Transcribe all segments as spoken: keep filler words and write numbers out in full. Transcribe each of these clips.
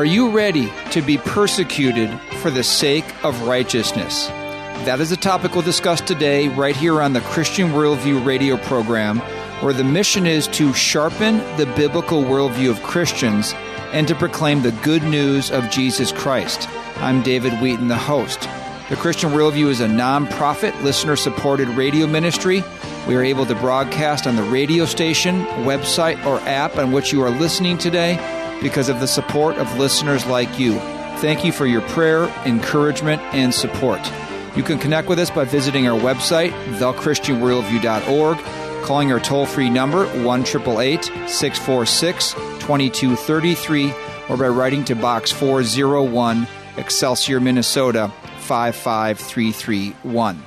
Are you ready to be persecuted for the sake of righteousness? That is a topic we'll discuss today right here on the Christian Worldview radio program, where the mission is to sharpen the biblical worldview of Christians and to proclaim the good news of Jesus Christ. I'm David Wheaton, the host. The Christian Worldview is a non-profit, listener-supported radio ministry. We are able to broadcast on the radio station, website, or app on which you are listening today because of the support of listeners like you. Thank you for your prayer, encouragement, and support. You can connect with us by visiting our website, the christian worldview dot org, calling our toll-free number, one eight eight eight, six four six, two two three three, or by writing to Box four oh one, Excelsior, Minnesota, five five three three one.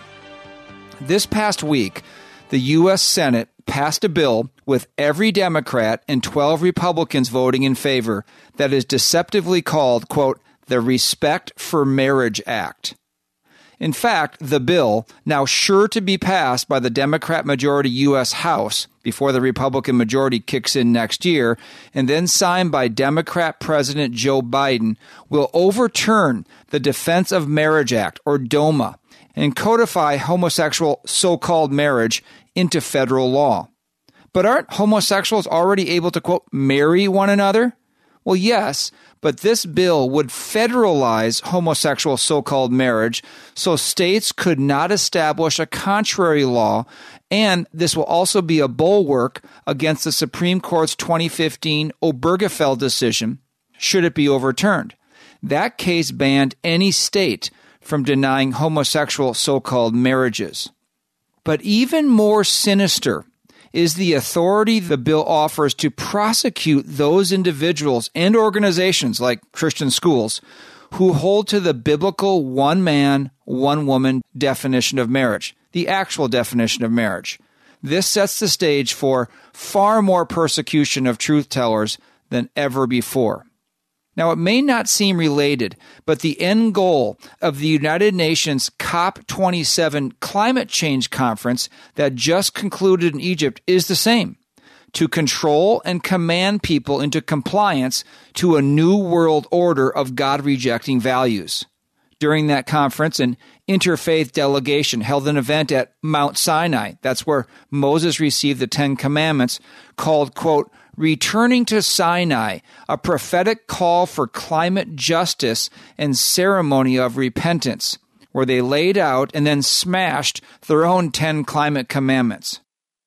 This past week, the U S Senate passed a bill with every Democrat and twelve Republicans voting in favor that is deceptively called, quote, the Respect for Marriage Act. In fact, the bill, now sure to be passed by the Democrat-majority U S House before the Republican majority kicks in next year, and then signed by Democrat President Joe Biden, will overturn the Defense of Marriage Act, or DOMA, and codify homosexual so-called marriage into federal law. But aren't homosexuals already able to, quote, marry one another? Well, yes, but this bill would federalize homosexual so-called marriage so states could not establish a contrary law, and this will also be a bulwark against the Supreme Court's twenty fifteen Obergefell decision, should it be overturned. That case banned any state from denying homosexual so-called marriages. But even more sinister is the authority the bill offers to prosecute those individuals and organizations like Christian schools who hold to the biblical one-man, one-woman definition of marriage, the actual definition of marriage. This sets the stage for far more persecution of truth-tellers than ever before. Now, it may not seem related, but the end goal of the United Nations COP twenty-seven climate change conference that just concluded in Egypt is the same: to control and command people into compliance to a new world order of God-rejecting values. During that conference, an interfaith delegation held an event at Mount Sinai. That's where Moses received the Ten Commandments, called, quote, Returning to Sinai, a prophetic call for climate justice and ceremony of repentance, where they laid out and then smashed their own Ten Climate Commandments.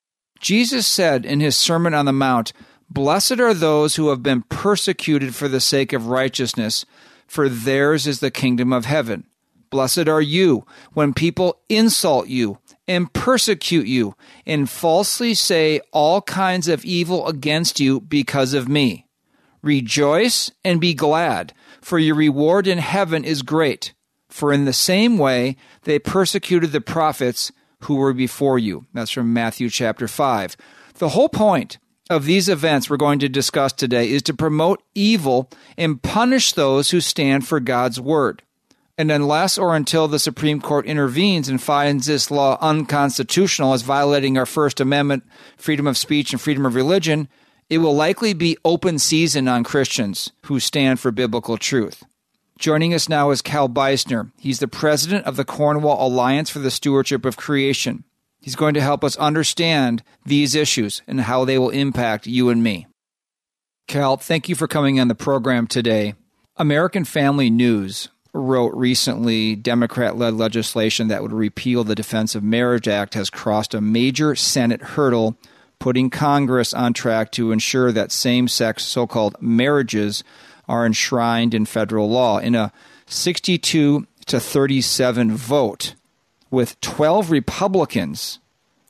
Jesus said in his Sermon on the Mount, Blessed are those who have been persecuted for the sake of righteousness, for theirs is the kingdom of heaven. Blessed are you when people insult you and persecute you and falsely say all kinds of evil against you because of me. Rejoice and be glad, for your reward in heaven is great. For in the same way they persecuted the prophets who were before you. That's from Matthew chapter five. The whole point of these events we're going to discuss today is to promote evil and punish those who stand for God's word. And unless or until the Supreme Court intervenes and finds this law unconstitutional as violating our First Amendment, freedom of speech, and freedom of religion, it will likely be open season on Christians who stand for biblical truth. Joining us now is Cal Beisner. He's the president of the Cornwall Alliance for the Stewardship of Creation. He's going to help us understand these issues and how they will impact you and me. Cal, thank you for coming on the program today. American Family News wrote recently, Democrat-led legislation that would repeal the Defense of Marriage Act has crossed a major Senate hurdle, putting Congress on track to ensure that same-sex so-called marriages are enshrined in federal law. In a sixty-two to thirty-seven vote, with twelve Republicans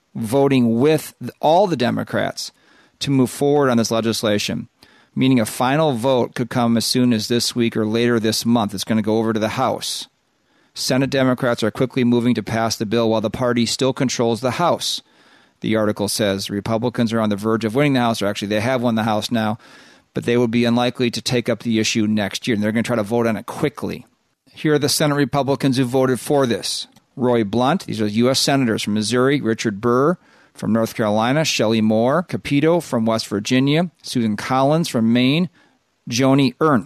voting with all the Democrats to move forward on this legislation, meaning a final vote could come as soon as this week or later this month. It's going to go over to the House. Senate Democrats are quickly moving to pass the bill while the party still controls the House. The article says Republicans are on the verge of winning the House, or actually they have won the House now, but they would be unlikely to take up the issue next year, and they're going to try to vote on it quickly. Here are the Senate Republicans who voted for this. Roy Blunt, these are U S senators from Missouri, Richard Burr from North Carolina, Shelley Moore, Capito from West Virginia, Susan Collins from Maine, Joni Ernst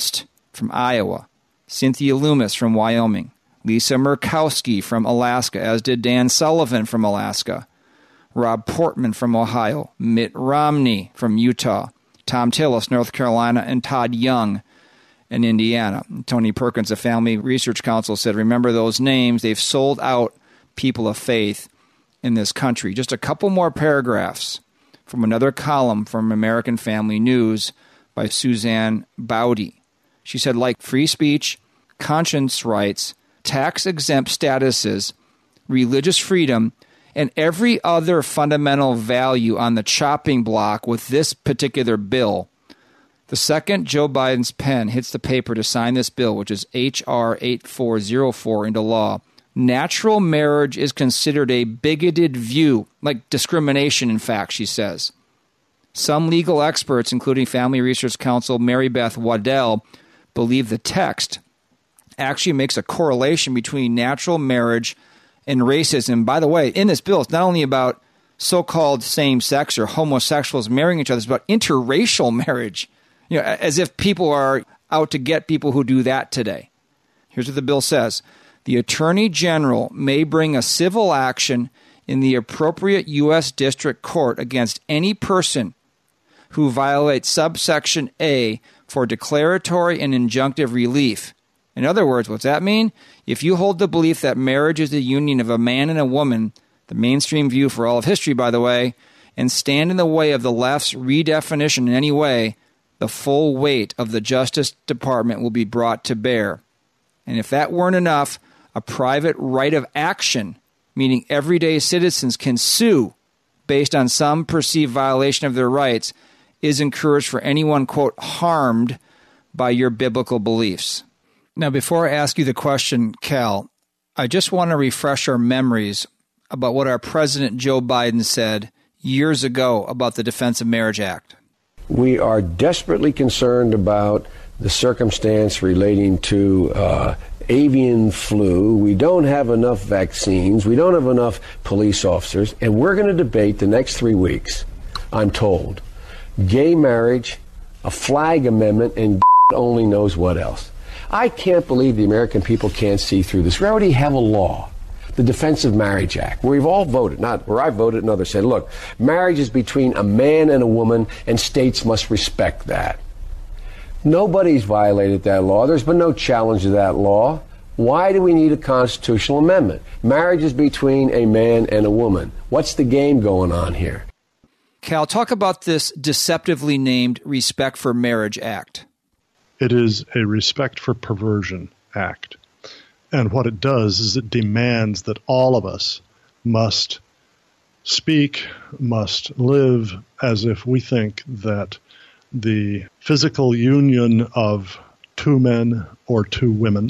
from Iowa, Cynthia Loomis from Wyoming, Lisa Murkowski from Alaska, as did Dan Sullivan from Alaska, Rob Portman from Ohio, Mitt Romney from Utah, Tom Tillis, North Carolina, and Todd Young in Indiana. Tony Perkins of Family Research Council said, remember those names, they've sold out people of faith in this country. Just a couple more paragraphs from another column from American Family News by Suzanne Bowdy. She said, like free speech, conscience rights, tax-exempt statuses, religious freedom, and every other fundamental value on the chopping block with this particular bill, the second Joe Biden's pen hits the paper to sign this bill, which is H R eighty-four oh four, into law, natural marriage is considered a bigoted view, like discrimination, in fact, she says. Some legal experts, including Family Research Council Mary Beth Waddell, believe the text actually makes a correlation between natural marriage and racism. By the way, in this bill, it's not only about so-called same-sex or homosexuals marrying each other, it's about interracial marriage, you know, as if people are out to get people who do that today. Here's what the bill says. The Attorney General may bring a civil action in the appropriate U S District Court against any person who violates subsection A for declaratory and injunctive relief. In other words, what's that mean? If you hold the belief that marriage is the union of a man and a woman, the mainstream view for all of history, by the way, and stand in the way of the left's redefinition in any way, the full weight of the Justice Department will be brought to bear. And if that weren't enough, a private right of action, meaning everyday citizens can sue based on some perceived violation of their rights, is encouraged for anyone, quote, harmed by your biblical beliefs. Now, before I ask you the question, Cal, I just want to refresh our memories about what our President Joe Biden said years ago about the Defense of Marriage Act. We are desperately concerned about the circumstance relating to uh, avian flu. We don't have enough vaccines. We don't have enough police officers. And we're going to debate the next three weeks, I'm told, gay marriage, a flag amendment, and only knows what else. I can't believe the American people can't see through this. We already have a law, the Defense of Marriage Act, where we've all voted, not where I voted and others said, look, marriage is between a man and a woman, and states must respect that. Nobody's violated that law. There's been no challenge to that law. Why do we need a constitutional amendment? Marriage is between a man and a woman. What's the game going on here? Cal, talk about this deceptively named Respect for Marriage Act. It is a Respect for Perversion Act. And what it does is it demands that all of us must speak, must live as if we think that the physical union of two men or two women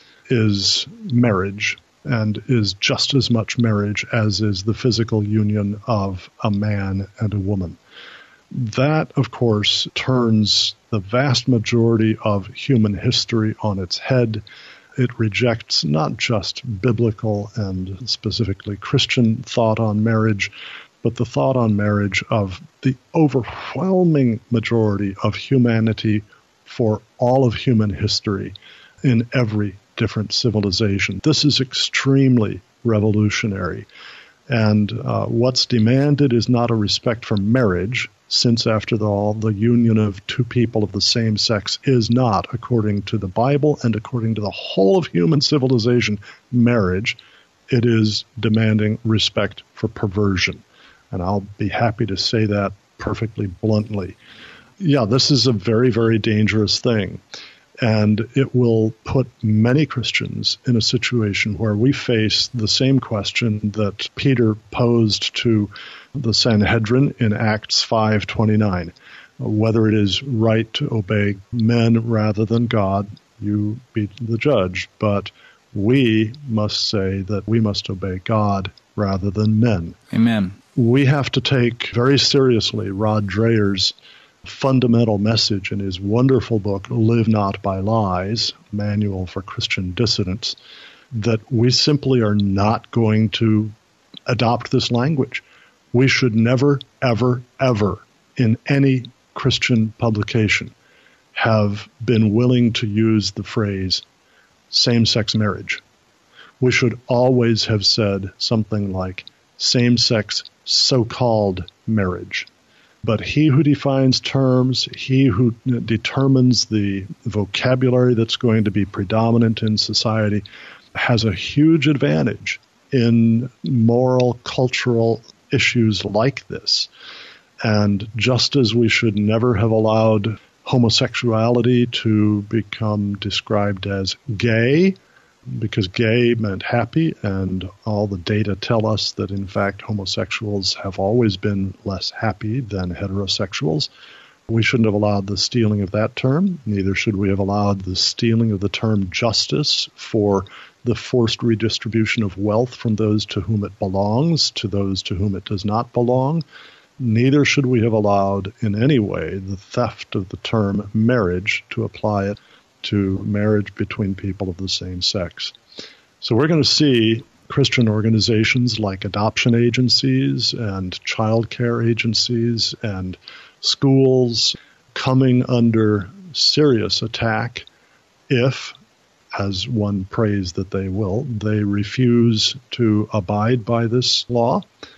is marriage and is just as much marriage as is the physical union of a man and a woman. That, of course, turns the vast majority of human history on its head. It rejects not just biblical and specifically Christian thought on marriage, but the thought on marriage of the overwhelming majority of humanity for all of human history in every different civilization. This is extremely revolutionary. And uh, what's demanded is not a respect for marriage, since, after all, the union of two people of the same sex is not, according to the Bible and according to the whole of human civilization, marriage. It is demanding respect for perversion. And I'll be happy to say that perfectly bluntly. Yeah, this is a very, very dangerous thing. And it will put many Christians in a situation where we face the same question that Peter posed to the Sanhedrin in Acts five twenty-nine. Whether it is right to obey men rather than God, you be the judge. But we must say that we must obey God rather than men. Amen. We have to take very seriously Rod Dreher's fundamental message in his wonderful book, Live Not by Lies, Manual for Christian Dissidents, that we simply are not going to adopt this language. We should never, ever, ever, in any Christian publication, have been willing to use the phrase same-sex marriage. We should always have said something like same-sex so-called marriage. But he who defines terms, he who determines the vocabulary that's going to be predominant in society, has a huge advantage in moral, cultural issues like this. And just as we should never have allowed homosexuality to become described as gay, because gay meant happy, and all the data tell us that, in fact, homosexuals have always been less happy than heterosexuals. We shouldn't have allowed the stealing of that term. Neither should we have allowed the stealing of the term justice for the forced redistribution of wealth from those to whom it belongs to those to whom it does not belong. Neither should we have allowed in any way the theft of the term marriage to apply it to marriage between people of the same sex. So we're going to see Christian organizations like adoption agencies and child care agencies and schools coming under serious attack if, as one prays that they will, they refuse to abide by this law.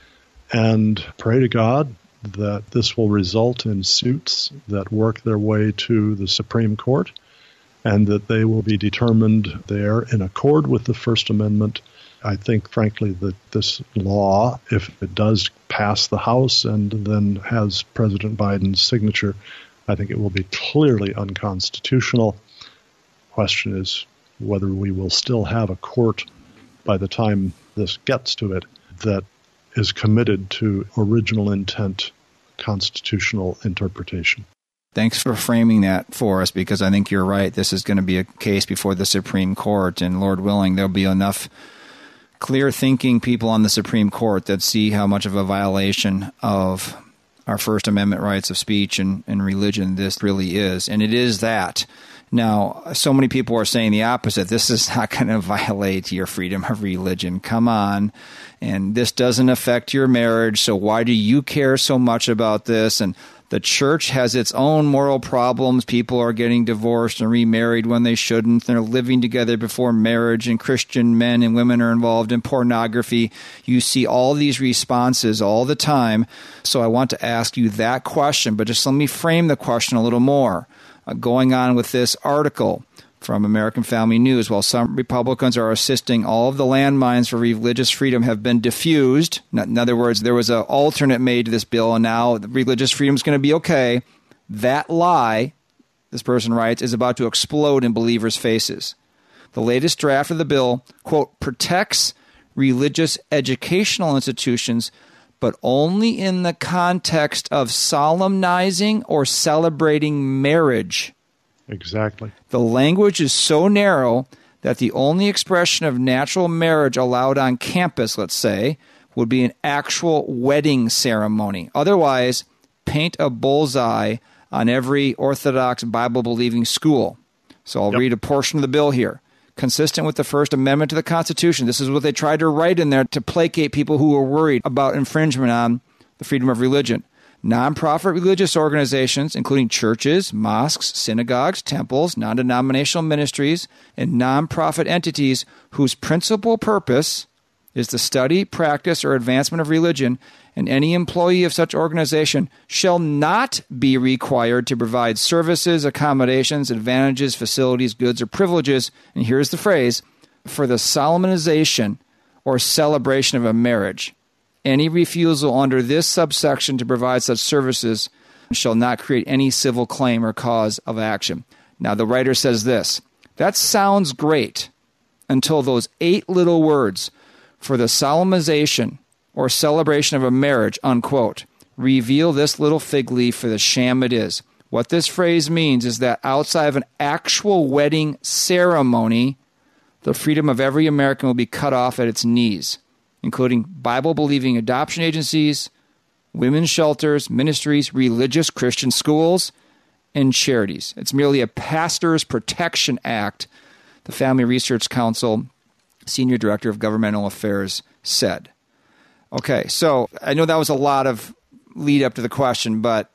And pray to God that this will result in suits that work their way to the Supreme Court, and that they will be determined there in accord with the First Amendment. I think, frankly, that this law, if it does pass the House and then has President Biden's signature, I think it will be clearly unconstitutional. Question is whether we will still have a court by the time this gets to it that is committed to original intent constitutional interpretation. Thanks for framing that for us, because I think you're right. This is going to be a case before the Supreme Court, and Lord willing, there'll be enough clear-thinking people on the Supreme Court that see how much of a violation of our First Amendment rights of speech and, and religion this really is. And it is that. Now, so many people are saying the opposite. This is not going to violate your freedom of religion. Come on. And this doesn't affect your marriage, so why do you care so much about this? And the church has its own moral problems. People are getting divorced and remarried when they shouldn't. They're living together before marriage, and Christian men and women are involved in pornography. You see all these responses all the time. So I want to ask you that question, but just let me frame the question a little more. Uh, going on with this article from American Family News, while some Republicans are assisting, all of the landmines for religious freedom have been diffused. In other words, there was an alternate made to this bill, and now religious freedom is going to be okay. That lie, this person writes, is about to explode in believers' faces. The latest draft of the bill, quote, protects religious educational institutions, but only in the context of solemnizing or celebrating marriage. Exactly. The language is so narrow that the only expression of natural marriage allowed on campus, let's say, would be an actual wedding ceremony. Otherwise, paint a bullseye on every Orthodox Bible-believing school. So I'll yep. read a portion of the bill here. Consistent with the First Amendment to the Constitution. This is what they tried to write in there to placate people who were worried about infringement on the freedom of religion. Nonprofit religious organizations, including churches, mosques, synagogues, temples, non-denominational ministries, and nonprofit entities whose principal purpose is the study, practice, or advancement of religion, and any employee of such organization shall not be required to provide services, accommodations, advantages, facilities, goods, or privileges, and here's the phrase, for the solemnization or celebration of a marriage. Any refusal under this subsection to provide such services shall not create any civil claim or cause of action. Now, the writer says this, that sounds great until those eight little words, for the solemnization or celebration of a marriage, unquote, reveal this little fig leaf for the sham it is. What this phrase means is that outside of an actual wedding ceremony, the freedom of every American will be cut off at its knees, including Bible-believing adoption agencies, women's shelters, ministries, religious Christian schools, and charities. It's merely a pastor's protection act, the Family Research Council Senior Director of Governmental Affairs said. Okay, so I know that was a lot of lead up to the question, but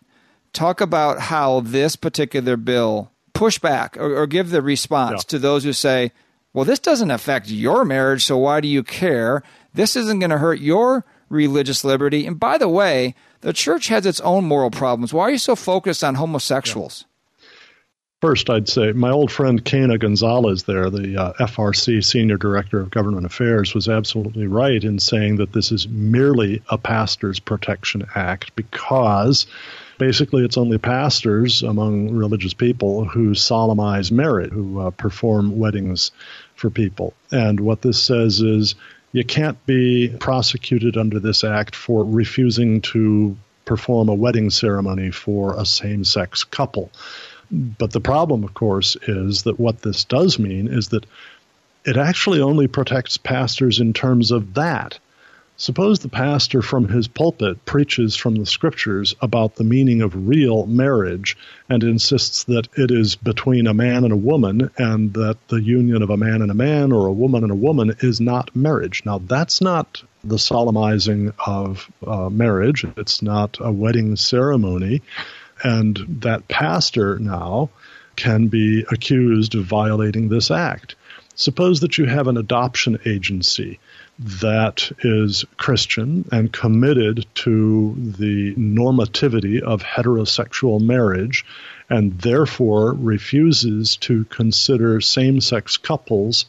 talk about how this particular bill push back or, or give the response yeah. to those who say, well, this doesn't affect your marriage, so why do you care? This isn't going to hurt your religious liberty. And by the way, the church has its own moral problems. Why are you so focused on homosexuals? Yeah. First, I'd say my old friend Kena Gonzalez there, the uh, F R C Senior Director of Government Affairs, was absolutely right in saying that this is merely a Pastor's Protection Act because basically it's only pastors among religious people who solemnize marriage, who uh, perform weddings for people. And what this says is you can't be prosecuted under this act for refusing to perform a wedding ceremony for a same-sex couple. But the problem, of course, is that what this does mean is that it actually only protects pastors in terms of that. Suppose the pastor from his pulpit preaches from the scriptures about the meaning of real marriage and insists that it is between a man and a woman and that the union of a man and a man or a woman and a woman is not marriage. Now, that's not the solemnizing of uh, marriage. It's not a wedding ceremony. And that pastor now can be accused of violating this act. Suppose that you have an adoption agency that is Christian and committed to the normativity of heterosexual marriage and therefore refuses to consider same-sex couples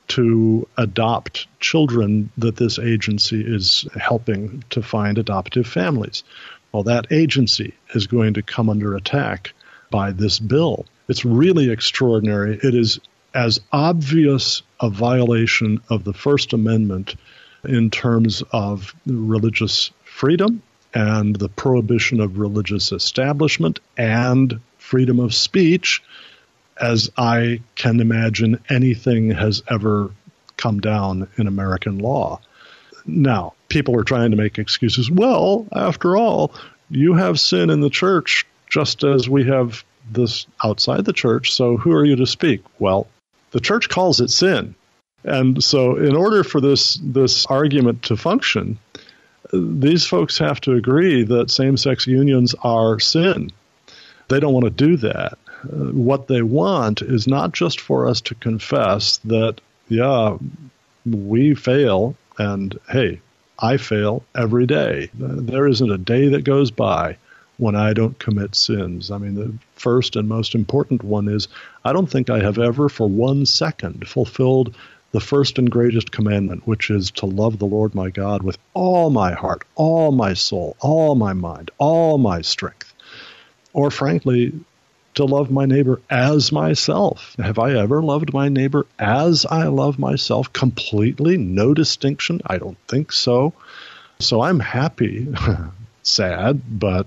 to adopt children that this agency is helping to find adoptive families. Well, that agency is going to come under attack by this bill. It's really extraordinary. It is as obvious a violation of the First Amendment in terms of religious freedom and the prohibition of religious establishment and freedom of speech as I can imagine anything has ever come down in American law. Now, people are trying to make excuses. Well, after all, you have sin in the church just as we have this outside the church, so who are you to speak? Well, the church calls it sin. And so in order for this, this argument to function, these folks have to agree that same-sex unions are sin. They don't want to do that. Uh, what they want is not just for us to confess that, yeah, we fail, and hey, I fail every day. There isn't a day that goes by when I don't commit sins. I mean, the first and most important one is I don't think I have ever for one second fulfilled the first and greatest commandment, which is to love the Lord my God with all my heart, all my soul, all my mind, all my strength. Or frankly, to love my neighbor as myself. Have I ever loved my neighbor as I love myself completely? No distinction? I don't think so. So I'm happy, sad, but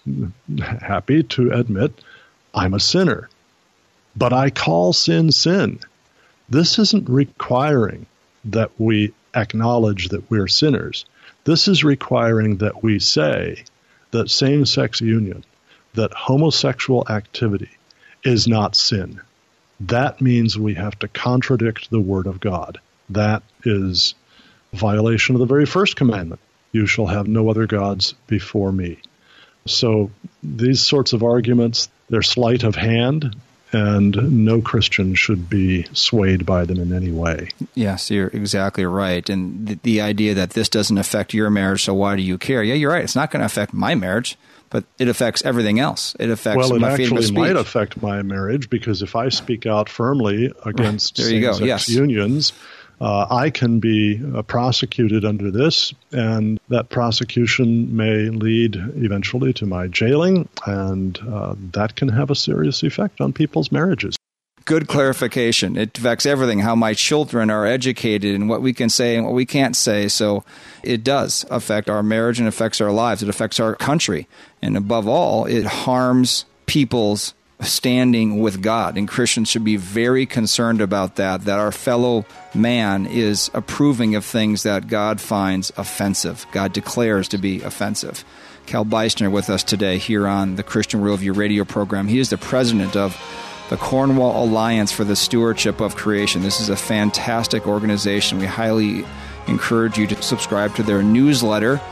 happy to admit I'm a sinner. But I call sin sin. This isn't requiring that we acknowledge that we're sinners. This is requiring that we say that same-sex union, that homosexual activity is not sin. That means we have to contradict the Word of God. That is a violation of the very first commandment. You shall have no other gods before me. So these sorts of arguments, they're sleight of hand, and no Christian should be swayed by them in any way. Yes, you're exactly right. And the, the idea that this doesn't affect your marriage, so why do you care? Yeah, you're right. It's not going to affect my marriage, but it affects everything else. It affects well, it my freedom of speech. Well, it actually might affect my marriage because if I speak out firmly against there you same-sex go. Yes. unions, uh, I can be uh, prosecuted under this, and that prosecution may lead eventually to my jailing, and uh, that can have a serious effect on people's marriages. Good clarification. It affects everything, how my children are educated and what we can say and what we can't say. So it does affect our marriage and affects our lives. It affects our country. And above all, it harms people's standing with God. And Christians should be very concerned about that, that our fellow man is approving of things that God finds offensive, God declares to be offensive. Cal Beisner with us today here on the Christian Worldview radio program. He is the president of the Cornwall Alliance for the Stewardship of Creation. This is a fantastic organization. We highly encourage you to subscribe to their newsletter.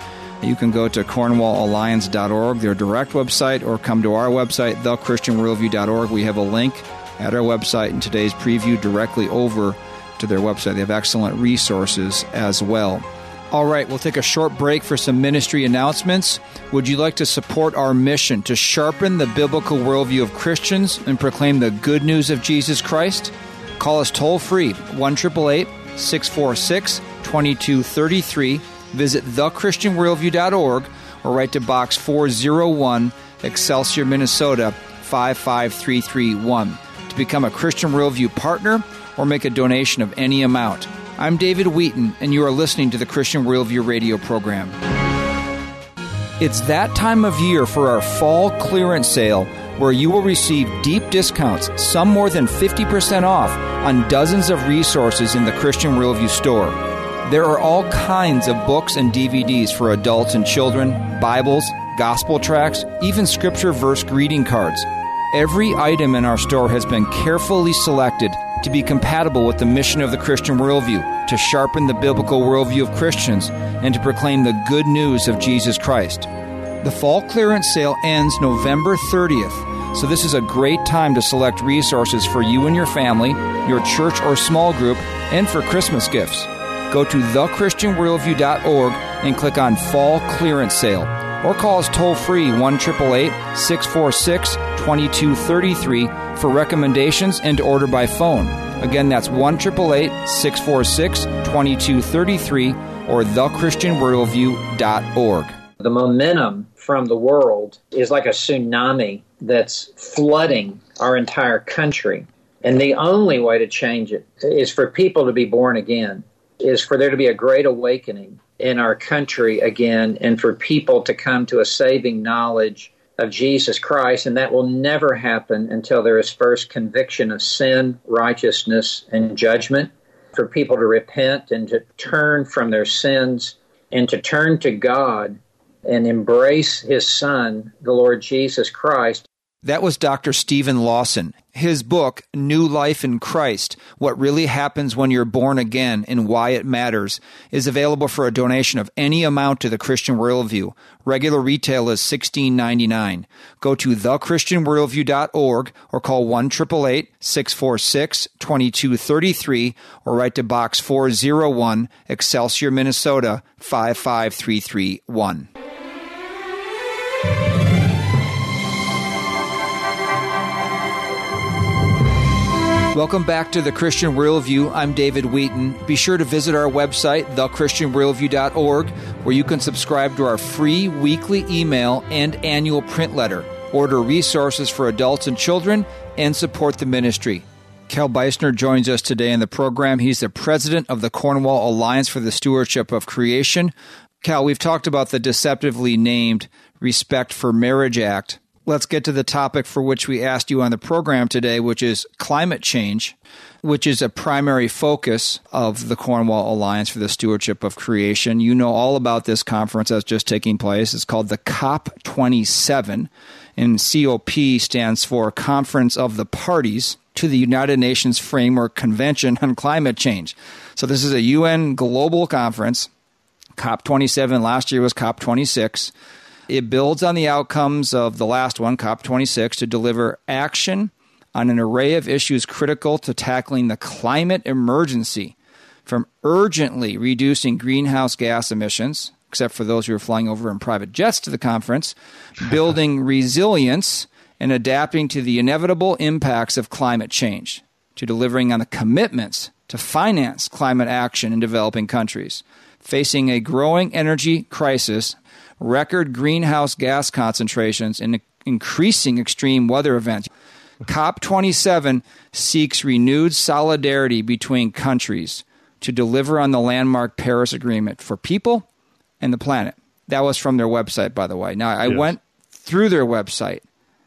You can go to cornwall alliance dot org, their direct website, or come to our website, the christian worldview dot org. We have a link at our website in today's preview directly over to their website. They have excellent resources as well. All right, we'll take a short break for some ministry announcements. Would you like to support our mission to sharpen the biblical worldview of Christians and proclaim the good news of Jesus Christ? Call us toll-free, one eight eight eight, six four six, two two three three. Visit the christian worldview dot org or write to Box four oh one, Excelsior, Minnesota, five five three three one to become a Christian Worldview partner or make a donation of any amount. I'm David Wheaton, and you are listening to the Christian Worldview radio program. It's that time of year for our fall clearance sale, where you will receive deep discounts, some more than fifty percent off, on dozens of resources in the Christian Worldview store. There are all kinds of books and D V Ds for adults and children, Bibles, gospel tracts, even scripture verse greeting cards. Every item in our store has been carefully selected to be compatible with the mission of the Christian worldview, to sharpen the biblical worldview of Christians, and to proclaim the good news of Jesus Christ. The fall clearance sale ends November thirtieth, so this is a great time to select resources for you and your family, your church or small group, and for Christmas gifts. Go to the christian worldview dot org and click on Fall Clearance Sale, or call us toll-free one eight eight eight, six four six, two two three three for recommendations and to order by phone. Again, that's one eight eight eight, six four six, two two three three or the christian worldview dot org. The momentum from the world is like a tsunami that's flooding our entire country. And the only way to change it is for people to be born again, is for there to be a great awakening in our country again, and for people to come to a saving knowledge of Jesus Christ. And that will never happen until there is first conviction of sin, righteousness, and judgment, for people to repent and to turn from their sins and to turn to God and embrace His Son, the Lord Jesus Christ. That was Doctor Stephen Lawson. His book, New Life in Christ, What Really Happens When You're Born Again and Why It Matters, is available for a donation of any amount to the Christian Worldview. Regular retail is sixteen ninety-nine. Go to the christian worldview dot org or call one eight eight eight, six four six, two two three three or write to Box four oh one, Excelsior, Minnesota, five five three three one. Welcome back to the Christian Worldview. I'm David Wheaton. Be sure to visit our website, the christian worldview dot org, where you can subscribe to our free weekly email and annual print letter, order resources for adults and children, and support the ministry. Cal Beisner joins us today in the program. He's the president of the Cornwall Alliance for the Stewardship of Creation. Cal, we've talked about the deceptively named Respect for Marriage Act. Let's get to the topic for which we asked you on the program today, which is climate change, which is a primary focus of the Cornwall Alliance for the Stewardship of Creation. You know all about this conference that's just taking place. It's called the COP twenty-seven, and C O P stands for Conference of the Parties to the United Nations Framework Convention on Climate Change. So this is a U N global conference. COP twenty-seven last year was COP twenty-six. It builds on the outcomes of the last one, COP twenty-six, to deliver action on an array of issues critical to tackling the climate emergency, from urgently reducing greenhouse gas emissions, except for those who are flying over in private jets to the conference, building resilience and adapting to the inevitable impacts of climate change, to delivering on the commitments to finance climate action in developing countries, facing a growing energy crisis, record greenhouse gas concentrations, and increasing extreme weather events. COP twenty-seven seeks renewed solidarity between countries to deliver on the landmark Paris Agreement for people and the planet. That was from their website, by the way. Now, I yes. went through their website.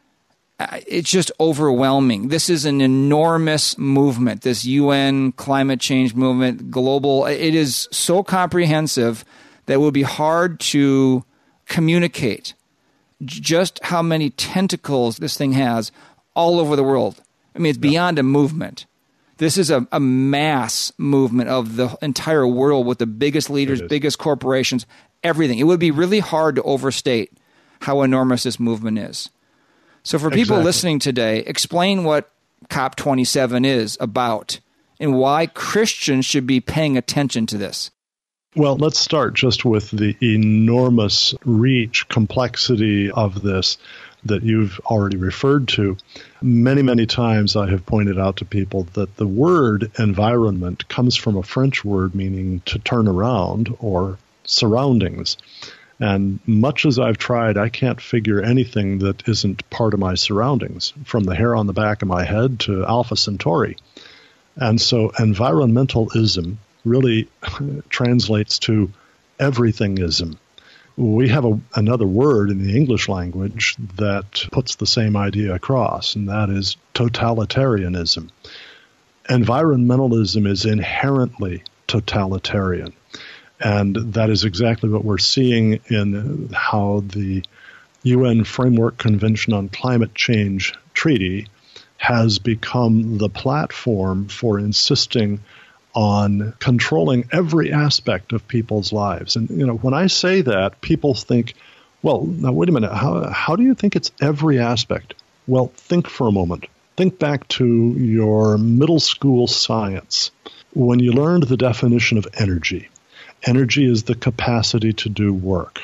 It's just overwhelming. This is an enormous movement, this U N climate change movement, global. It is so comprehensive that it would be hard to communicate just how many tentacles this thing has all over the world. I mean, it's beyond a movement. This is a, a mass movement of the entire world with the biggest leaders, biggest corporations, everything. It would be really hard to overstate how enormous this movement is. So for people exactly. listening today, explain what COP twenty-seven is about and why Christians should be paying attention to this. Well, let's start just with the enormous reach, complexity of this that you've already referred to. Many, many times I have pointed out to people that the word environment comes from a French word meaning to turn around or surroundings. And much as I've tried, I can't figure anything that isn't part of my surroundings, from the hair on the back of my head to Alpha Centauri. And so environmentalism really translates to everythingism. We have a, another word in the English language that puts the same idea across, and that is totalitarianism. Environmentalism is inherently totalitarian, and that is exactly what we're seeing in how the U N Framework Convention on Climate Change Treaty has become the platform for insisting on controlling every aspect of people's lives. And, you know, when I say that, people think, well, now wait a minute, how, how do you think it's every aspect? Well, think for a moment. Think back to your middle school science when you learned the definition of energy. Energy is the capacity to do work.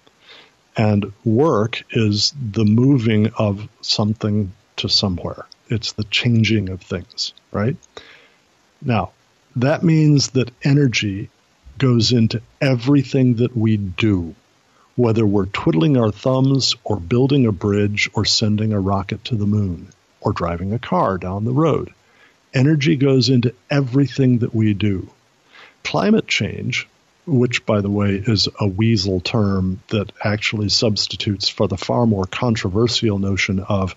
And work is the moving of something to somewhere. It's the changing of things, right? Now, that means that energy goes into everything that we do, whether we're twiddling our thumbs or building a bridge or sending a rocket to the moon or driving a car down the road. Energy goes into everything that we do. Climate change, which, by the way, is a weasel term that actually substitutes for the far more controversial notion of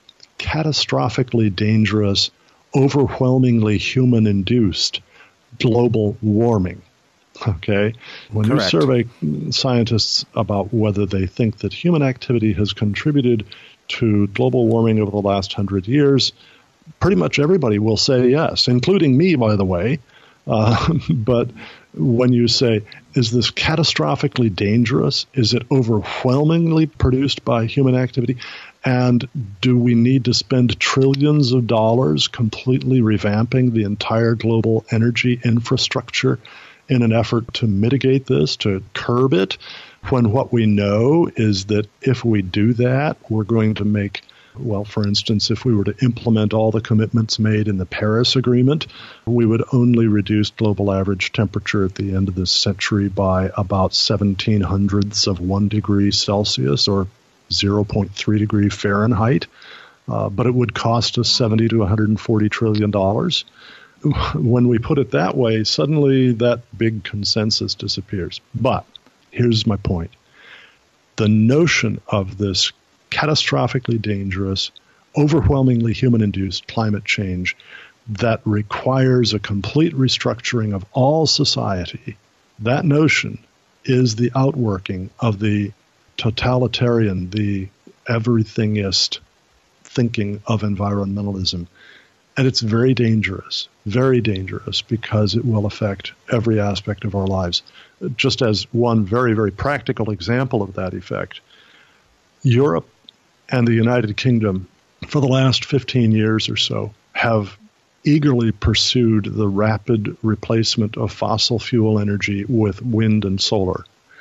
catastrophically dangerous, overwhelmingly human-induced global warming. Okay? When Correct. you survey scientists about whether they think that human activity has contributed to global warming over the last hundred years, pretty much everybody will say yes, including me, by the way. Uh, but when you say, is this catastrophically dangerous? Is it overwhelmingly produced by human activity? And do we need to spend trillions of dollars completely revamping the entire global energy infrastructure in an effort to mitigate this, to curb it, when what we know is that if we do that, we're going to make, well, for instance, if we were to implement all the commitments made in the Paris Agreement, we would only reduce global average temperature at the end of this century by about seventeen hundredths of one degree Celsius, or zero point three degree Fahrenheit, uh, but it would cost us seventy to one hundred forty trillion dollars. When we put it that way, suddenly that big consensus disappears. But here's my point. The notion of this catastrophically dangerous, overwhelmingly human-induced climate change that requires a complete restructuring of all society, that notion is the outworking of the totalitarian, the everythingist thinking of environmentalism. And it's very dangerous, very dangerous, because it will affect every aspect of our lives. Just as one very, very practical example of that effect, Europe and the United Kingdom, for the last fifteen years or so, have eagerly pursued the rapid replacement of fossil fuel energy with wind and solar.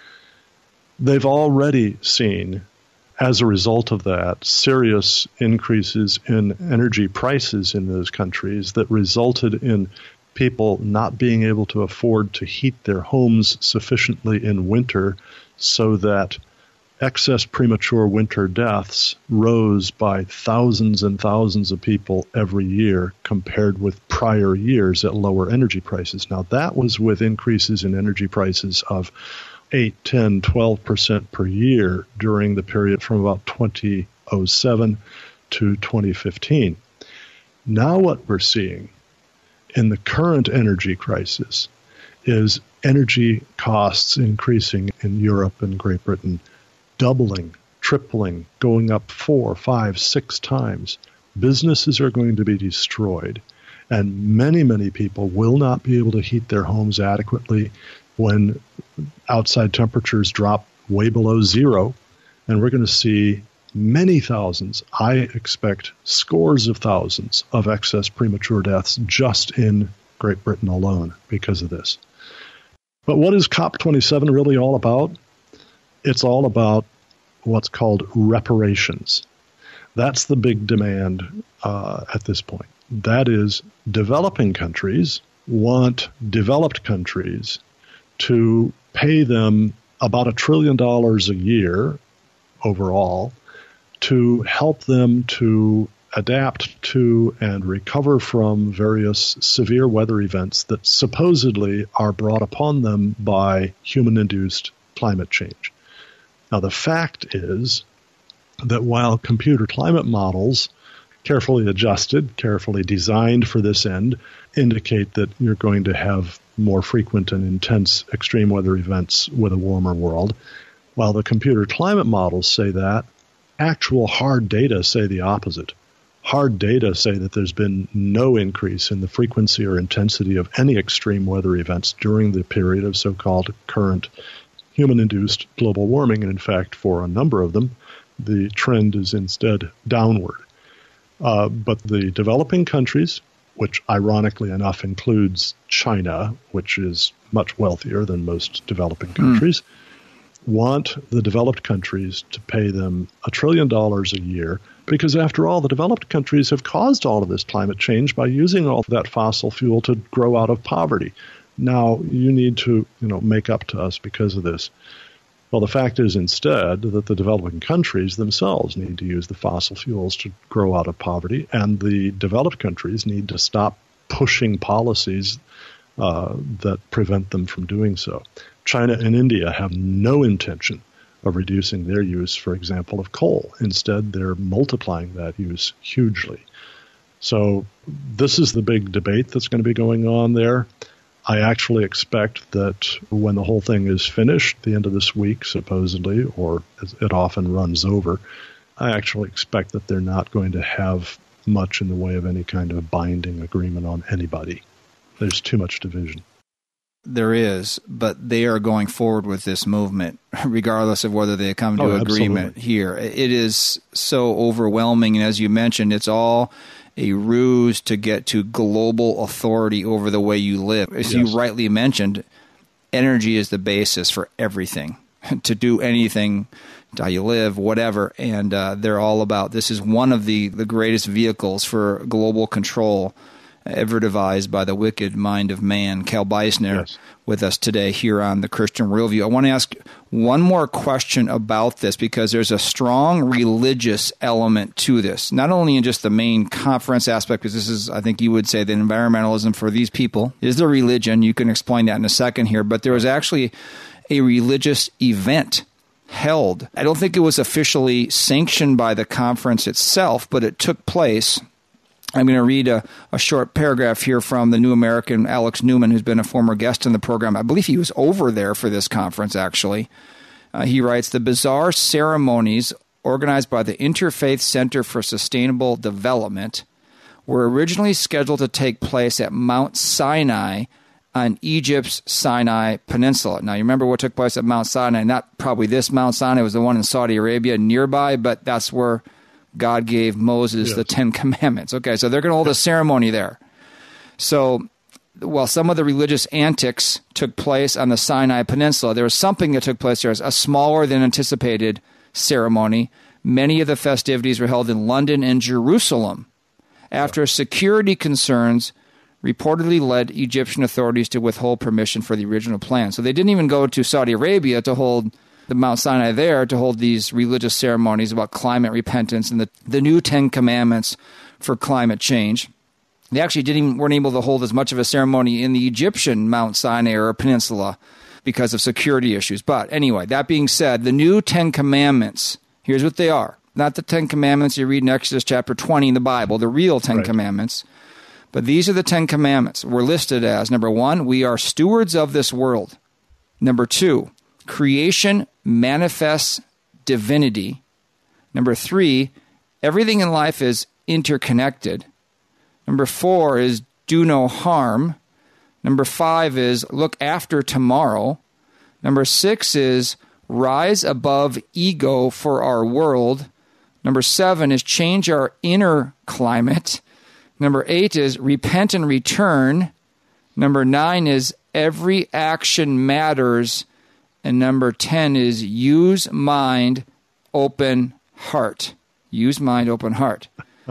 They've already seen, as a result of that, serious increases in energy prices in those countries that resulted in people not being able to afford to heat their homes sufficiently in winter, so that excess premature winter deaths rose by thousands and thousands of people every year compared with prior years at lower energy prices. Now, that was with increases in energy prices of eight, ten, twelve percent per year during the period from about two thousand seven to twenty fifteen. Now what we're seeing in the current energy crisis is energy costs increasing in Europe and Great Britain, doubling, tripling, going up four, five, six times. Businesses are going to be destroyed. And many, many people will not be able to heat their homes adequately when outside temperatures drop way below zero. And we're going to see many thousands, I expect scores of thousands of excess premature deaths just in Great Britain alone because of this. But what is COP twenty-seven really all about? It's all about what's called reparations. That's the big demand uh, at this point. That is, developing countries want developed countries to pay them about a trillion dollars a year overall to help them to adapt to and recover from various severe weather events that supposedly are brought upon them by human-induced climate change. Now, the fact is that while computer climate models, carefully adjusted, carefully designed for this end, indicate that you're going to have more frequent and intense extreme weather events with a warmer world, while the computer climate models say that, actual hard data say the opposite. Hard data say that there's been no increase in the frequency or intensity of any extreme weather events during the period of so-called current human-induced global warming. And in fact, for a number of them, the trend is instead downward. Uh, but the developing countries, which ironically enough includes China, which is much wealthier than most developing countries, mm. want the developed countries to pay them a trillion dollars a year because, after all, the developed countries have caused all of this climate change by using all of that fossil fuel to grow out of poverty. Now, you need to, you know, make up to us because of this. Well, the fact is instead that the developing countries themselves need to use the fossil fuels to grow out of poverty, and the developed countries need to stop pushing policies uh, that prevent them from doing so. China and India have no intention of reducing their use, for example, of coal. Instead, they're multiplying that use hugely. So this is the big debate that's going to be going on there. I actually expect that when the whole thing is finished, the end of this week, supposedly, or it often runs over, I actually expect that they're not going to have much in the way of any kind of binding agreement on anybody. There's too much division. There is, but they are going forward with this movement, regardless of whether they come to oh, agreement absolutely. here. It is so overwhelming, and as you mentioned, it's all a ruse to get to global authority over the way you live. As yes. you rightly mentioned, energy is the basis for everything, to do anything, to how you live, whatever, and uh, they're all about, this is one of the, the greatest vehicles for global control ever devised by the wicked mind of man. Cal Beisner yes. with us today here on the Christian Worldview. I want to ask one more question about this, because there's a strong religious element to this, not only in just the main conference aspect, because this is, I think you would say, the environmentalism for these people is the religion. You can explain that in a second here, but there was actually a religious event held. I don't think it was officially sanctioned by the conference itself, but it took place. I'm going to read a, a short paragraph here from the New American, Alex Newman, who's been a former guest in the program. I believe he was over there for this conference, actually. Uh, he writes, the bizarre ceremonies organized by the Interfaith Center for Sustainable Development were originally scheduled to take place at Mount Sinai on Egypt's Sinai Peninsula. Now, you remember what took place at Mount Sinai? Not probably this Mount Sinai. It was the one in Saudi Arabia nearby, but that's where God gave Moses yes. the Ten Commandments. Okay, so they're going to hold a ceremony there. So while some of the religious antics took place on the Sinai Peninsula, there was something that took place there, a smaller than anticipated ceremony. Many of the festivities were held in London and Jerusalem after security concerns reportedly led Egyptian authorities to withhold permission for the original plan. So they didn't even go to Saudi Arabia to hold the Mount Sinai there to hold these religious ceremonies about climate repentance and the, the new Ten Commandments for climate change. They actually didn't even, weren't able to hold as much of a ceremony in the Egyptian Mount Sinai or peninsula because of security issues. But anyway, that being said, the new Ten Commandments, here's what they are. Not the Ten Commandments you read in Exodus chapter twenty in the Bible, the real Ten right. Commandments. But these are the Ten Commandments. We're listed as, number one, we are stewards of this world. Number two, creation manifests divinity. Number three, everything in life is interconnected. Number four is do no harm. Number five is look after tomorrow. Number six is rise above ego for our world. Number seven is change our inner climate. Number eight is repent and return. Number nine is every action matters. And number ten is use mind, open heart. Use mind, open heart.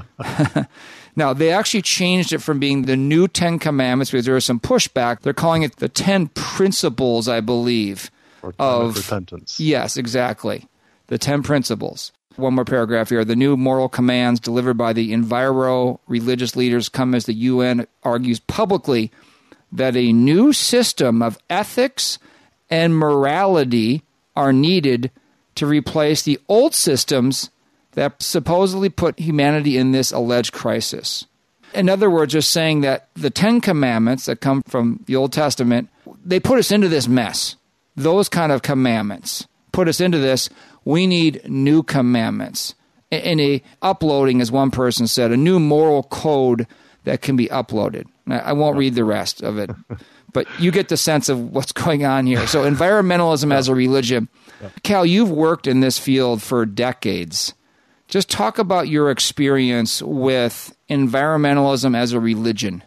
Now, they actually changed it from being the new Ten Commandments because there was some pushback. They're calling it the Ten Principles, I believe. Or of repentance. Yes, exactly. The Ten Principles. One more paragraph here. The new moral commands delivered by the enviro religious leaders come as the U N argues publicly that a new system of ethics and morality are needed to replace the old systems that supposedly put humanity in this alleged crisis. In other words, they're saying that the Ten Commandments that come from the Old Testament, they put us into this mess. Those kind of commandments put us into this. We need new commandments. And a uploading, as one person said, a new moral code that can be uploaded. I won't read the rest of it, but you get the sense of what's going on here. So environmentalism as a religion. Cal, you've worked in this field for decades. Just talk about your experience with environmentalism as a religion.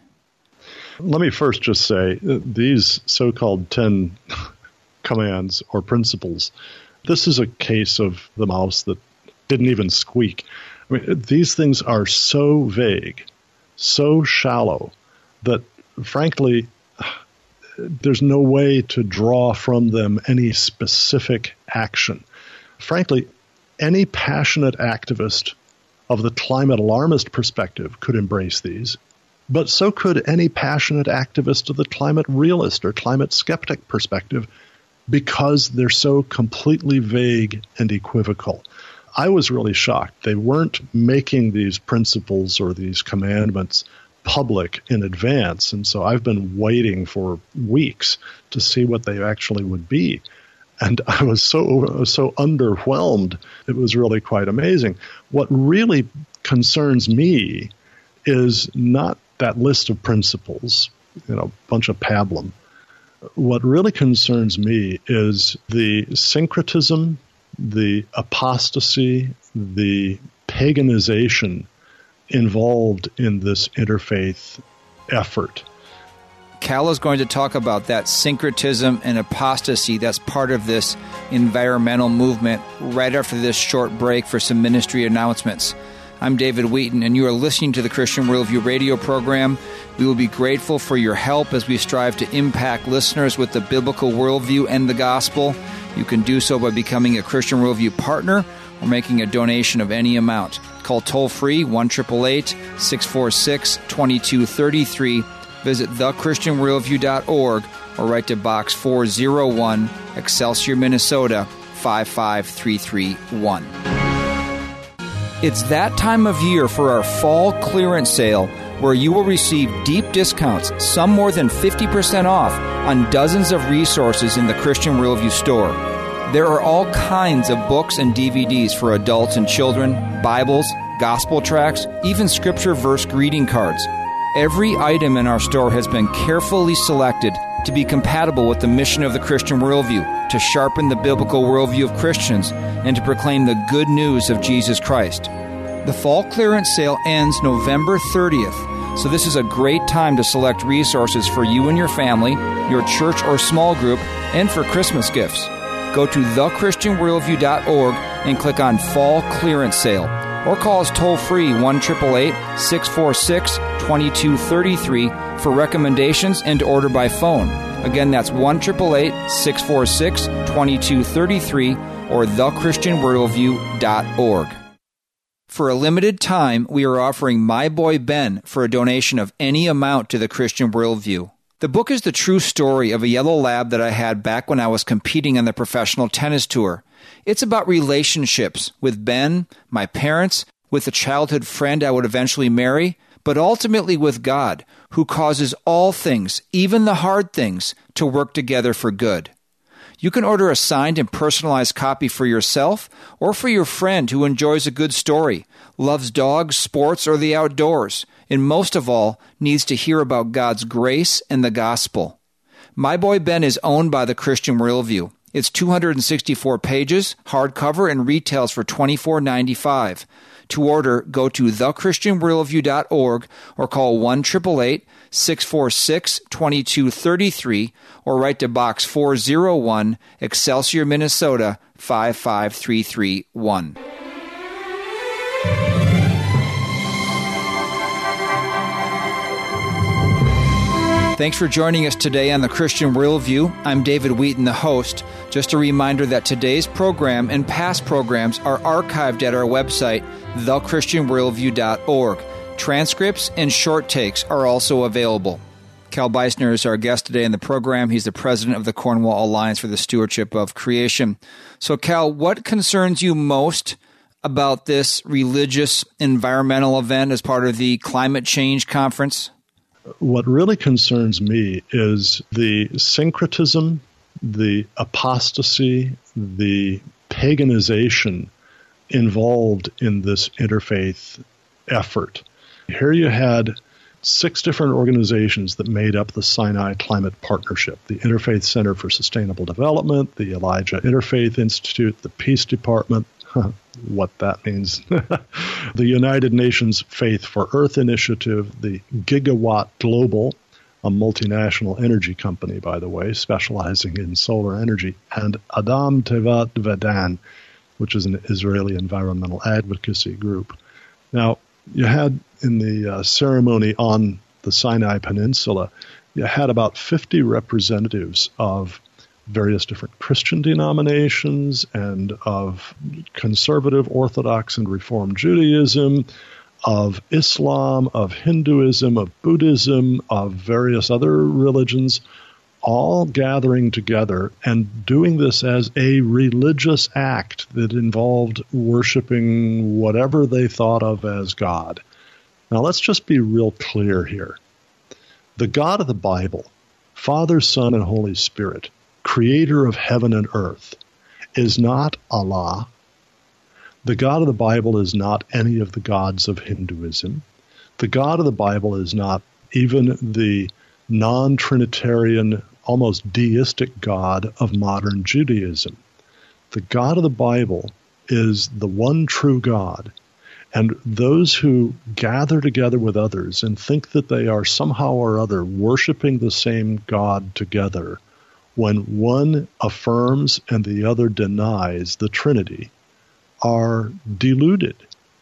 Let me first just say, these so-called Ten Commands or principles, this is a case of the mouse that didn't even squeak. I mean, these things are so vague, so shallow, that frankly, there's no way to draw from them any specific action. Frankly, any passionate activist of the climate alarmist perspective could embrace these, but so could any passionate activist of the climate realist or climate skeptic perspective, because they're so completely vague and equivocal. I was really shocked. They weren't making these principles or these commandments public in advance, and so I've been waiting for weeks to see what they actually would be. And I was so so underwhelmed. It was really quite amazing. What really concerns me is not that list of principles, you know, a bunch of pablum. What really concerns me is the syncretism, the apostasy, the paganization involved in this interfaith effort. Cal is going to talk about that syncretism and apostasy that's part of this environmental movement right after this short break for some ministry announcements. I'm David Wheaton, and you are listening to the Christian Worldview radio program. We will be grateful for your help as we strive to impact listeners with the biblical worldview and the gospel. You can do so by becoming a Christian Worldview partner or making a donation of any amount. Call toll-free one eight eight eight, six four six, two two three three. Visit the christian worldview dot org or write to Box four oh one, Excelsior, Minnesota, five five three three one. It's that time of year for our fall clearance sale, where you will receive deep discounts, some more than fifty percent off, on dozens of resources in the Christian Worldview store. There are all kinds of books and D V Ds for adults and children, Bibles, gospel tracts, even scripture verse greeting cards. Every item in our store has been carefully selected to be compatible with the mission of the Christian worldview, to sharpen the biblical worldview of Christians, and to proclaim the good news of Jesus Christ. The fall clearance sale ends November thirtieth, so this is a great time to select resources for you and your family, your church or small group, and for Christmas gifts. Go to the christian worldview dot org and click on Fall Clearance Sale, or call us toll-free one eight eight eight, six four six, two two three three for recommendations and to order by phone. Again, that's one eight eight eight, six four six, two two three three or the christian worldview dot org. For a limited time, we are offering My Boy Ben for a donation of any amount to the Christian Worldview. The book is the true story of a yellow lab that I had back when I was competing on the professional tennis tour. It's about relationships with Ben, my parents, with a childhood friend I would eventually marry, but ultimately with God, who causes all things, even the hard things, to work together for good. You can order a signed and personalized copy for yourself or for your friend who enjoys a good story, loves dogs, sports, or the outdoors, and most of all, needs to hear about God's grace and the gospel. My Boy Ben is owned by the Christian Worldview. It's two hundred sixty-four pages, hardcover, and retails for twenty-four ninety-five. To order, go to the christian worldview dot org or call one eight eight eight, six four six, two two three three or write to Box four oh one, Excelsior, Minnesota, five five three three one. Thanks for joining us today on the Christian Worldview. I'm David Wheaton, the host. Just a reminder that today's program and past programs are archived at our website, the christian worldview dot org. Transcripts and short takes are also available. Cal Beisner is our guest today in the program. He's the president of the Cornwall Alliance for the Stewardship of Creation. So, Cal, what concerns you most about this religious environmental event as part of the climate change conference? What really concerns me is the syncretism, the apostasy, the paganization involved in this interfaith effort. Here you had six different organizations that made up the Sinai Climate Partnership: the Interfaith Center for Sustainable Development, the Elijah Interfaith Institute, the Peace Department, what that means, the United Nations Faith for Earth Initiative, the Gigawatt Global, a multinational energy company, by the way, specializing in solar energy, and Adam Tevat Vedan, which is an Israeli environmental advocacy group. Now, you had in the uh, ceremony on the Sinai Peninsula, you had about fifty representatives of various different Christian denominations and of conservative, Orthodox, and Reform Judaism, of Islam, of Hinduism, of Buddhism, of various other religions, all gathering together and doing this as a religious act that involved worshiping whatever they thought of as God. Now, let's just be real clear here. The God of the Bible, Father, Son, and Holy Spirit, creator of heaven and earth, is not Allah. The God of the Bible is not any of the gods of Hinduism. The God of the Bible is not even the non-Trinitarian, almost deistic God of modern Judaism. The God of the Bible is the one true God, and those who gather together with others and think that they are somehow or other worshiping the same God together, when one affirms and the other denies the Trinity, are deluded.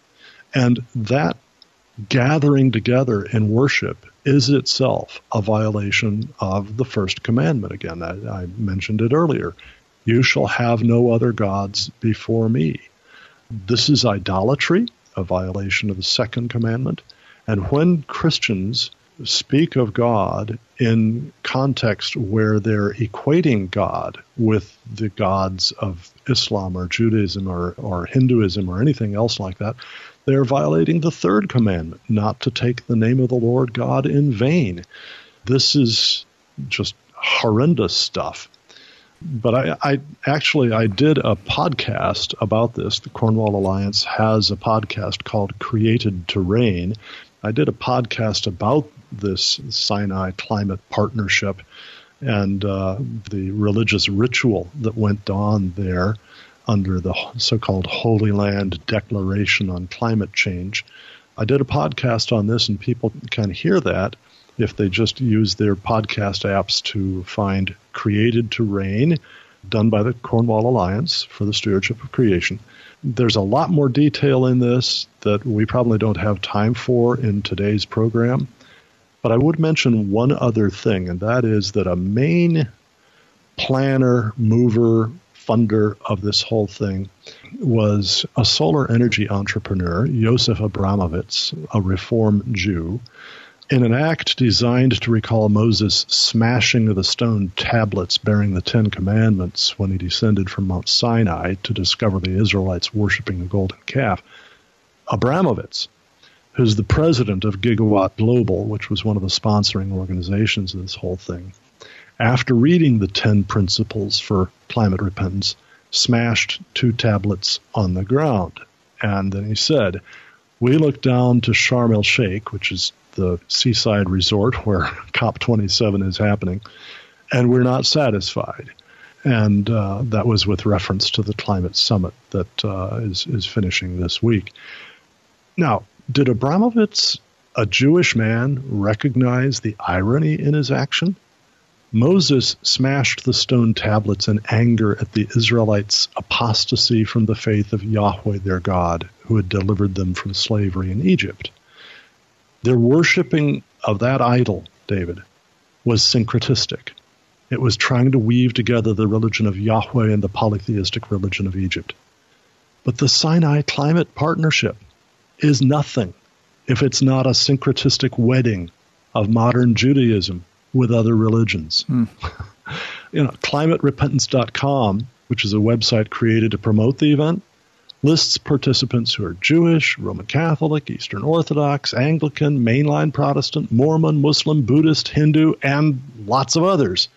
And that gathering together in worship is itself a violation of the first commandment. Again, I, I mentioned it earlier. You shall have no other gods before me. This is idolatry, a violation of the second commandment. And when Christians speak of God in context where they're equating God with the gods of Islam or Judaism or, or Hinduism or anything else like that, they're violating the third commandment, not to take the name of the Lord God in vain. This is just horrendous stuff. But I, I actually, I did a podcast about this. The Cornwall Alliance has a podcast called Created to Reign. I did a podcast about this Sinai Climate Partnership and uh, the religious ritual that went on there under the so-called Holy Land Declaration on Climate Change. I did a podcast on this, and people can hear that if they just use their podcast apps to find Created to Reign, done by the Cornwall Alliance for the Stewardship of Creation. There's a lot more detail in this that we probably don't have time for in today's program. But I would mention one other thing, and that is that a main planner, mover, funder of this whole thing was a solar energy entrepreneur, Yosef Abramovitz, a Reform Jew, in an act designed to recall Moses smashing the stone tablets bearing the Ten Commandments when he descended from Mount Sinai to discover the Israelites worshiping the golden calf. Abramovitz, who's the president of Gigawatt Global, which was one of the sponsoring organizations of this whole thing, after reading the ten principles for climate repentance, smashed two tablets on the ground. And then he said, we look down to Sharm el-Sheikh, which is the seaside resort where COP twenty-seven is happening, and we're not satisfied. And uh, that was with reference to the climate summit that uh, is, is finishing this week. Now, did Abramovitz, a Jewish man, recognize the irony in his action? Moses smashed the stone tablets in anger at the Israelites' apostasy from the faith of Yahweh their God, who had delivered them from slavery in Egypt. Their worshiping of that idol, David, was syncretistic. It was trying to weave together the religion of Yahweh and the polytheistic religion of Egypt. But the Sinai Climate Partnership is nothing if it's not a syncretistic wedding of modern Judaism with other religions. Hmm. You know, climate repentance dot com, which is a website created to promote the event, lists participants who are Jewish, Roman Catholic, Eastern Orthodox, Anglican, mainline Protestant, Mormon, Muslim, Buddhist, Hindu, and lots of others.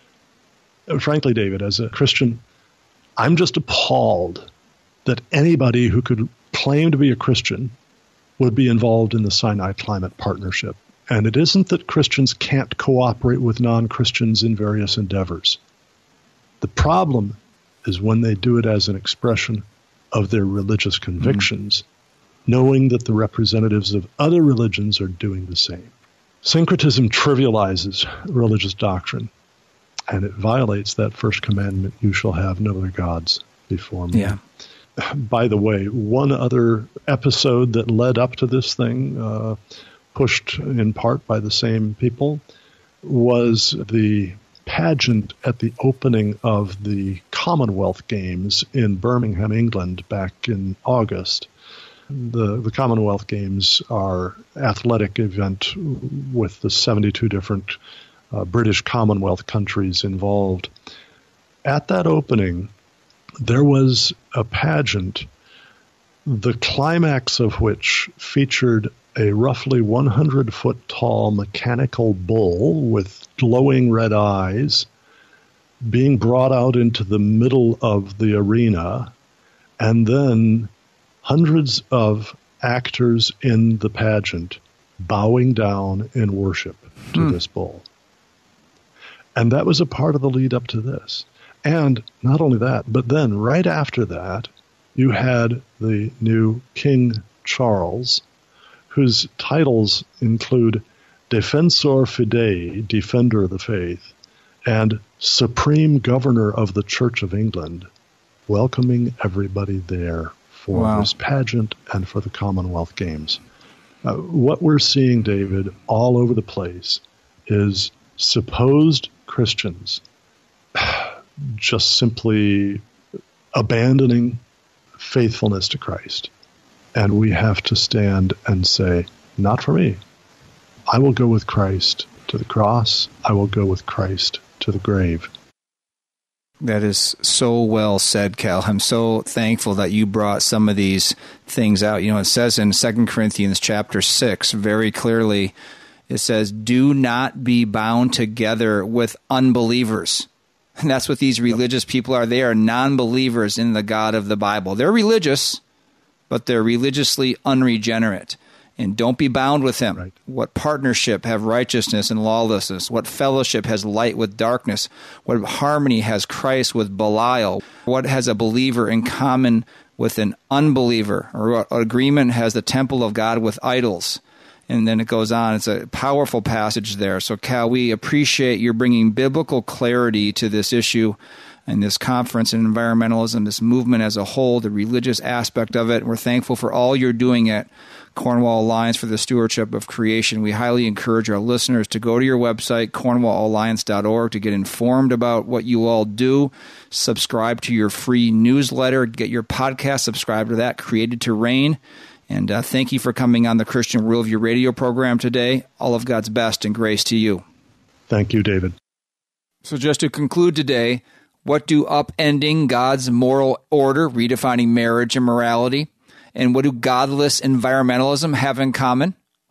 Frankly, David, as a Christian, I'm just appalled that anybody who could claim to be a Christian would be involved in the Sinai Climate Partnership. And it isn't that Christians can't cooperate with non-Christians in various endeavors. The problem is when they do it as an expression of their religious convictions, mm-hmm. knowing that the representatives of other religions are doing the same. Syncretism trivializes religious doctrine, and it violates that first commandment, you shall have no other gods before me. Yeah. By the way, one other episode that led up to this thing, uh, pushed in part by the same people, was the pageant at the opening of the Commonwealth Games in Birmingham, England, back in August. The, the Commonwealth Games are an athletic event with the seventy-two different uh, British Commonwealth countries involved. At that opening, there was a pageant, the climax of which featured a roughly one hundred foot tall mechanical bull with glowing red eyes being brought out into the middle of the arena, and then hundreds of actors in the pageant bowing down in worship to hmm. this bull. And that was a part of the lead up to this. And not only that, but then right after that, you had the new King Charles, whose titles include Defensor Fidei, Defender of the Faith, and Supreme Governor of the Church of England, welcoming everybody there for wow. this pageant and for the Commonwealth Games. Uh, what we're seeing, David, all over the place is supposed Christians just simply abandoning faithfulness to Christ. And we have to stand and say, not for me. I will go with Christ to the cross. I will go with Christ to the grave. That is so well said, Cal. I'm so thankful that you brought some of these things out. You know, it says in Second Corinthians chapter six very clearly, it says, do not be bound together with unbelievers. And that's what these religious people are. They are non-believers in the God of the Bible. They're religious, but they're religiously unregenerate. And don't be bound with him. Right. What partnership have righteousness and lawlessness? What fellowship has light with darkness? What harmony has Christ with Belial? What has a believer in common with an unbeliever? Or what agreement has the temple of God with idols? And then it goes on. It's a powerful passage there. So, Cal, we appreciate your bringing biblical clarity to this issue and this conference and environmentalism, this movement as a whole, the religious aspect of it. We're thankful for all you're doing at Cornwall Alliance for the Stewardship of Creation. We highly encourage our listeners to go to your website, cornwall alliance dot org, to get informed about what you all do. Subscribe to your free newsletter. Get your podcast, subscribe to that, Created to Reign. And uh, thank you for coming on the Christian Worldview radio program today. All of God's best and grace to you. Thank you, David. So just to conclude today, what do upending God's moral order, redefining marriage and morality, and what do godless environmentalism have in common?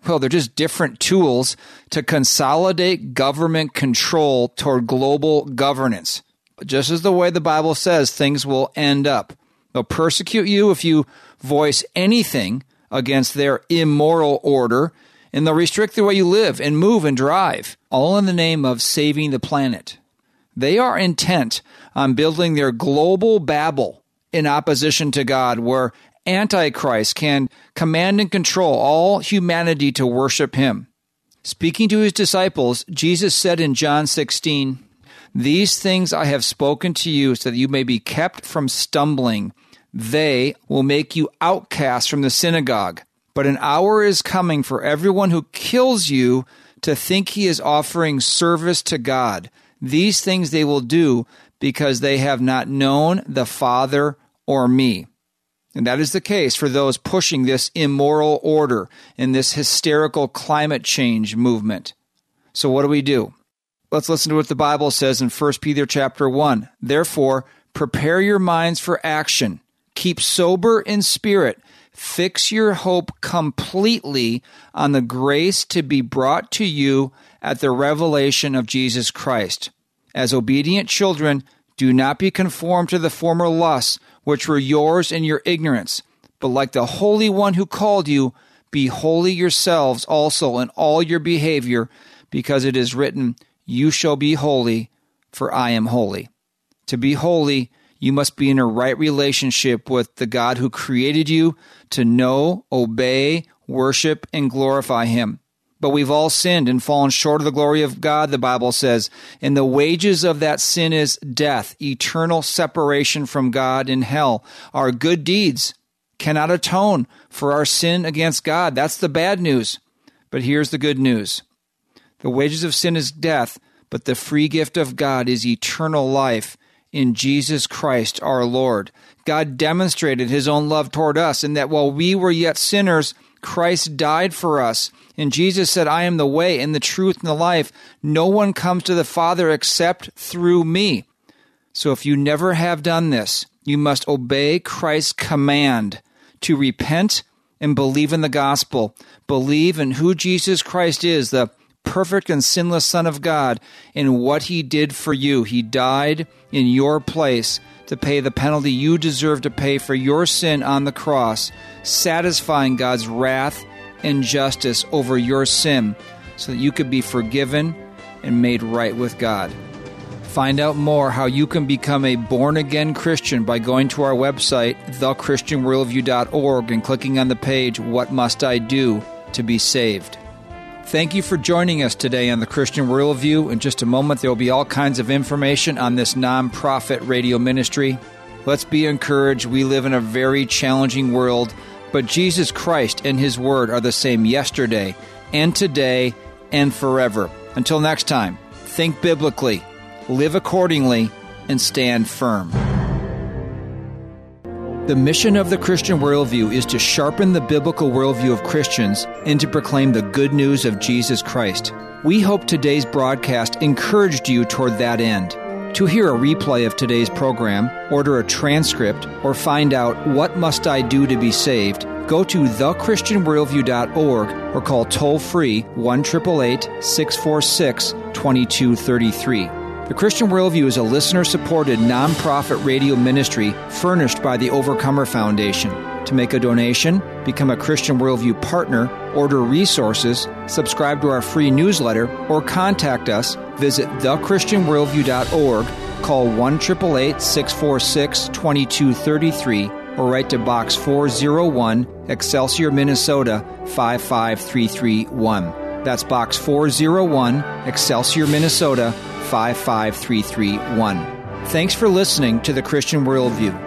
Well, they're just different tools to consolidate government control toward global governance. Just as the way the Bible says things will end up. They'll persecute you if you voice anything against their immoral order, and they'll restrict the way you live and move and drive, all in the name of saving the planet. They are intent on building their global Babel in opposition to God, where Antichrist can command and control all humanity to worship him. Speaking to his disciples, Jesus said in John sixteen, "These things I have spoken to you so that you may be kept from stumbling. They will make you outcasts from the synagogue. But an hour is coming for everyone who kills you to think he is offering service to God. These things they will do because they have not known the Father or me." And that is the case for those pushing this immoral order in this hysterical climate change movement. So what do we do? Let's listen to what the Bible says in First Peter chapter one. "Therefore, prepare your minds for action. Keep sober in spirit. Fix your hope completely on the grace to be brought to you at the revelation of Jesus Christ. As obedient children, do not be conformed to the former lusts which were yours in your ignorance, but like the Holy One who called you, be holy yourselves also in all your behavior, because it is written, 'You shall be holy, for I am holy.'" To be holy, you must be in a right relationship with the God who created you to know, obey, worship, and glorify him. But we've all sinned and fallen short of the glory of God, the Bible says, and the wages of that sin is death, eternal separation from God in hell. Our good deeds cannot atone for our sin against God. That's the bad news. But here's the good news. The wages of sin is death, but the free gift of God is eternal life in Jesus Christ our Lord. God demonstrated his own love toward us in that while we were yet sinners, Christ died for us. And Jesus said, "I am the way and the truth and the life. No one comes to the Father except through me." So if you never have done this, you must obey Christ's command to repent and believe in the gospel. Believe in who Jesus Christ is, the perfect and sinless Son of God, and what he did for you. He died in your place to pay the penalty you deserve to pay for your sin on the cross, satisfying God's wrath and justice over your sin so that you could be forgiven and made right with God. Find out more how you can become a born-again Christian by going to our website, the christian worldview dot org, and clicking on the page, "What Must I Do to Be Saved?" Thank you for joining us today on the Christian Worldview. In just a moment, there will be all kinds of information on this nonprofit radio ministry. Let's be encouraged. We live in a very challenging world, but Jesus Christ and his word are the same yesterday and today and forever. Until next time, think biblically, live accordingly, and stand firm. The mission of the Christian Worldview is to sharpen the biblical worldview of Christians and to proclaim the good news of Jesus Christ. We hope today's broadcast encouraged you toward that end. To hear a replay of today's program, order a transcript, or find out what must I do to be saved, go to the christian worldview dot org or call toll-free one eight eight eight, six four six, two two three three. The Christian Worldview is a listener-supported nonprofit radio ministry furnished by the Overcomer Foundation. To make a donation, become a Christian Worldview partner, order resources, subscribe to our free newsletter, or contact us, visit the christian worldview dot org, call one eight eight eight, six four six, two two three three, or write to Box four oh one, Excelsior, Minnesota, five five three three one. That's Box four oh one, Excelsior, Minnesota, five five three three one. Thanks for listening to the Christian Worldview.